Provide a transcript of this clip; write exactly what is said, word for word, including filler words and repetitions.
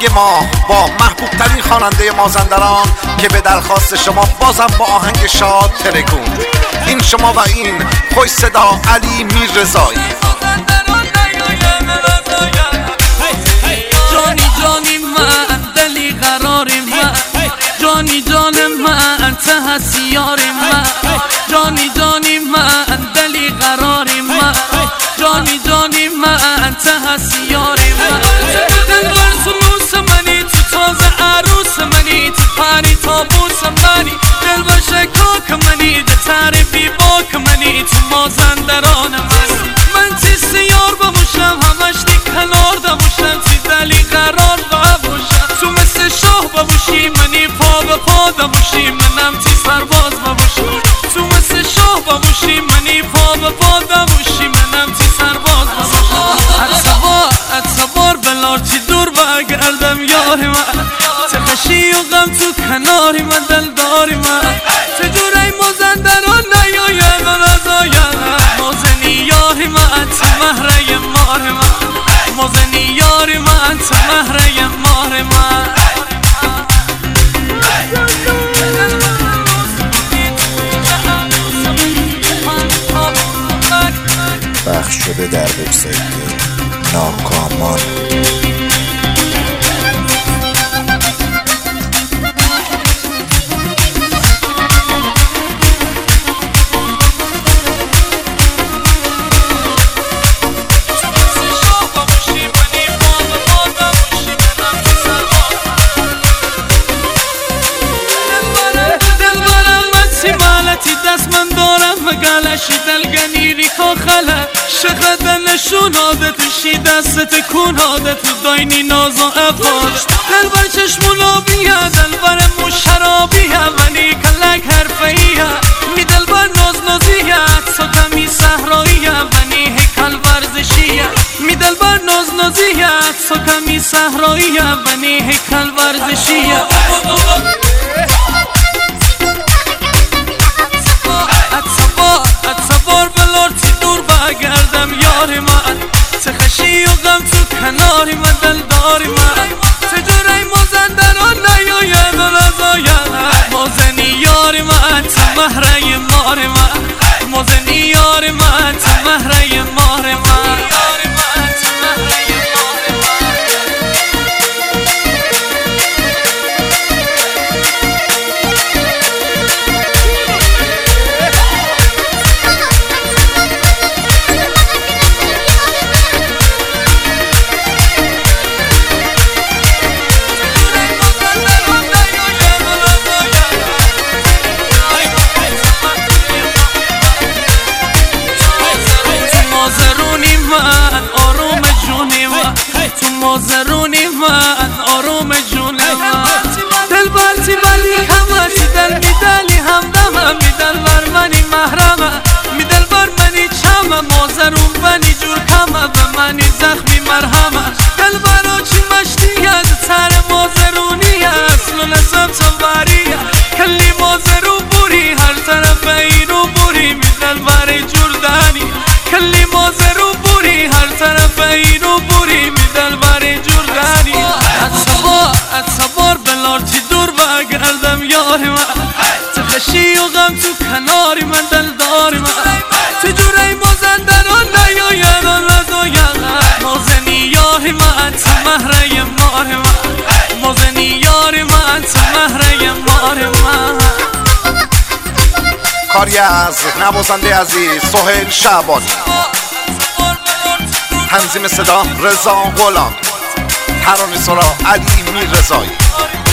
آهنگ ما با محبوب ترین خواننده مازندران که به درخواست شما بازم با آهنگ شاد ترکون. این شما و این خوش صدا علی میررضایی. جانی جانی من دلی قرار من، جانی جان من ته هستی یار من، جانی جانی من دلی قرار من، جانی جانی من ته هستی یار من. دلبر سنوس منی تو تازه عروس منی، تو پری تابوس منی، دلبر شکاک منی، ده تعریفی باک منی، تو مازندران من. من تیست یار بموشم همش دی کنار دموشم، تی دلی قرار بموشم، تو مثل شاه بموشی منی پا به پا دموشی، منم تی سرباز بموشم، تو مثل شاه بموشی منی پا به پا دموشی، منم تی سرباز بموشم. اتبار اتبار بلار تی دور بگردم یاری من، تخشی و غم تو کناری من دلداری من، چجوری مازندران نیاید و نزاید، مازنی یاری من تو مهره مار من، مازنی یاری من تو مهره مار من. پخش شده در وبسایت ناکامان. دست من دارم مگلشی دلگنیری که خله شقد نشون عادتشی دست تکون عادت داینی ناز و افاش، دلبر چشمون آبیه دلبر مو شرابیه ولی کلک حرفیه، می دلبر ناز نازیه عکسا کمی صحراییه ولی هیکل ورزشیه، می دلبر ناز نازیه عکسا کمی صحراییه ولی هیکل ورزشیه. گردم یاری من، تخشی و غم تو کناری من دلداری من، چجوری مازندران نیاید و نزاید، مازنی یاری من تو مهره مار من، مازنی یاری من تو مهره مار من. تو مازرونی من آروم جونی من، دلبر تی ولی همه تی دل می دلی همدمه، می دلبر منی محرمه، می دلبر منی چمه، مازرون بنی جور کمه، به منی زخمی مرهمه، دلبرا چی مشتیه تر مازرونیه، اصل و نسب چنبریه، کلی مازرون بوری هر طرف اینو بوری، می دلبر جور دنی، کلی مازرون بوری هر طرف اینو بوری، می دلبر جور دنی. اتبار اتبار بلار تی دور بگردم یاری من، تخشی و غم تو کناری من دلداری من، چجوری مازندران نیاید و نزاید، مازنی یاری من تو مهره مار من، مازنی یاری من تو مهره مار من. کاری از نوازنده عزیز سهیل شعبانی، تنظیم صدا رضا غلام، ترانه‌سرا علی میررضایی.